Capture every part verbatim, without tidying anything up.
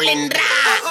rolling rap.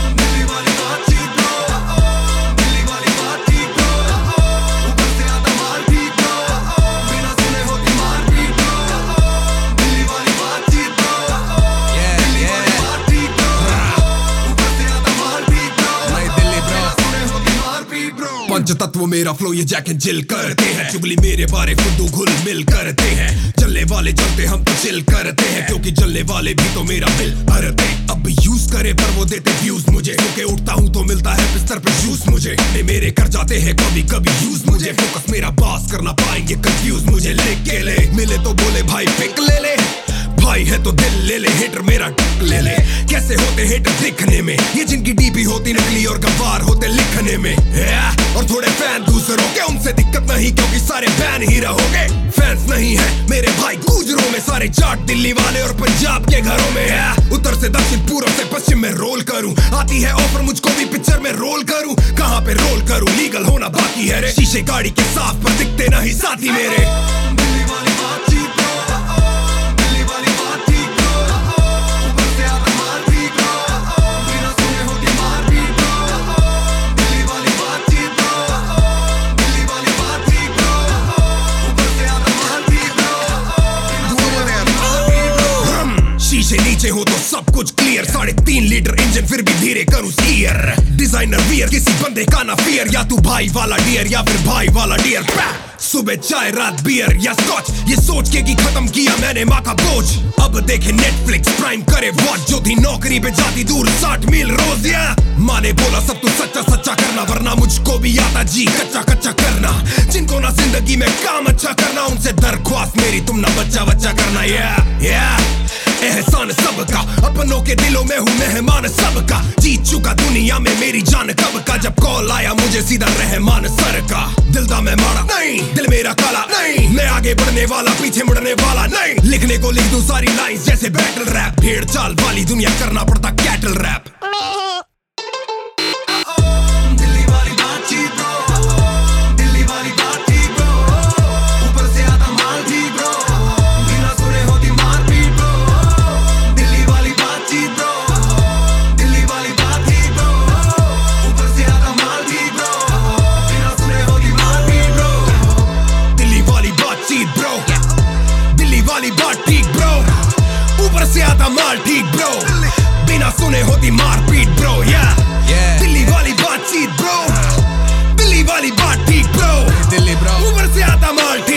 पंच तत्व मेरा flow ये जैक एंड जिल करते हैं, चुगली मेरे बारे खुद घुल मिल करते हैं। चलने वाले चलते हम तो चिल करते हैं, क्योंकि चलने वाले भी तो मेरा बिल भरते। अब यूज करे पर वो देते व्यूज मुझे, क्योंकि उठता हूँ तो मिलता है बिस्तर पे जूस मुझे। ये मेरे कर जाते हैं कभी कभी यूज मुझे, फोकस मेरा पास करना पाएंगे कंफ्यूज मुझे। लिख के ले मिले तो बोले भाई पिक ले ले, भाई है तो दिल ले ले, हेटर मेरा टक ले ले। कैसे होते हेटर दिखने में, ये जिनकी डीपी होती नकली और गवार होते लिखने में। और थोड़े फैन दूसरों के, उनसे दिक्कत नहीं क्योंकि सारे फैन ही रहोगे। फैंस नहीं है मेरे भाई गुजरों में, सारे जाट दिल्ली वाले और पंजाब के घरों में है। उत्तर से दक्षिण पूर्व से पश्चिम में रोल करूं, आती है ऑफर मुझको भी पिक्चर में रोल करूं। कहां पे रोल करूं, लीगल होना बाकी है रे। शीशे गाड़ी के साफ पर दिखते नहीं साथी मेरे। शीशे नीचे हो तो सब कुछ क्लियर, साढ़े तीन लीटर इंजन फिर भी धीरे करूं स्टीयर। डिजाइनर वियर किसी बंदे का ना फियर, या तू भाई वाला डियर या फिर भाई वाला डियर। सुबह चाय रात बियर या स्कॉच, ये सोच के कि खत्म किया मैंने माँ का बोझ। अब देखे नेटफ्लिक्स प्राइम करे वॉच, जो थी नौकरी पे जाती दूर साठ मील रोज। या माँ ने बोला सब तू सच्चा सच्चा करना, वरना मुझको भी आता जी कच्चा कच्चा करना। जिनको ना जिंदगी में काम अच्छा करना, उनसे दरख्वास्त मेरी तुम ना बच्चा बच्चा करना। या या एहसान सबका, अपनों के दिलों में हूँ मेहमान सबका। जीत चुका दुनिया में मेरी जान कब का, जब कॉल आया मुझे सीधा रहमान सर का। दिल दा मैं मारा नहीं, दिल मेरा काला नहीं, मैं आगे बढ़ने वाला पीछे मुड़ने वाला नहीं। लिखने को लिख दूं सारी लाइंस जैसे बैटल रैप, भेड़ चाल वाली दुनिया करना पड़ता कैटल रैप। ऊपर से आता माल ठीक ब्रो, बिना सुने होती मारपीट ब्रो। या दिल्ली वाली बातचीत ब्रो, दिल्ली वाली बात ठीक ब्रो, दिल्ली ब्रो। ऊपर से आता माल